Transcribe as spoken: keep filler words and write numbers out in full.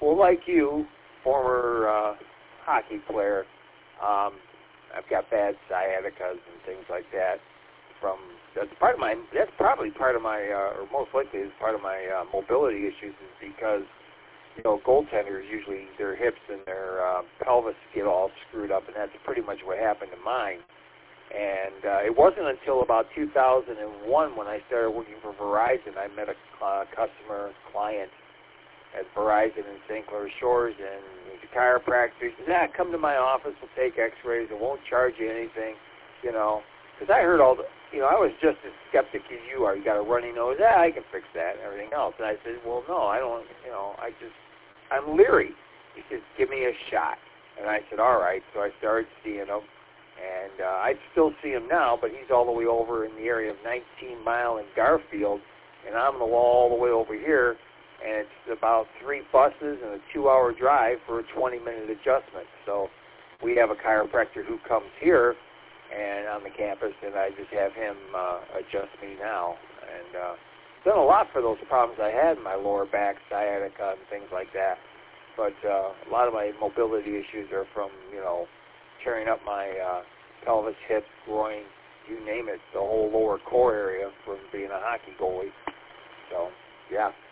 well, like you, former uh, hockey player, um, I've got bad sciaticas and things like that. From that's part of my that's probably part of my uh, or most likely is part of my uh, mobility issues is because you know goaltenders usually their hips and their uh, pelvis get all screwed up, and that's pretty much what happened to mine. And uh, it wasn't until about two thousand one when I started working for Verizon, I met a uh, customer client at Verizon in Saint Clair Shores, and he's a chiropractor. He says, ah, come to my office, we'll take x-rays, it won't charge you anything, you know. Because I heard all the, you know, I was just as skeptic as you are. You got a runny nose, ah, I can fix that and everything else. And I said, well, no, I don't, you know, I just, I'm leery. He said, give me a shot. And I said, all right. So I started seeing him. And uh, I still see him now, but he's all the way over in the area of nineteen mile in Garfield, and I'm all the way over here, and it's about three buses and a two-hour drive for a twenty-minute adjustment. So we have a chiropractor who comes here and on the campus, and I just have him uh, adjust me now. And uh, done a lot for those problems I had in my lower back, sciatica, and things like that. But uh, a lot of my mobility issues are from, you know, tearing up my uh, pelvis, hips, groin, you name it, the whole lower core area from being a hockey goalie. So, yeah.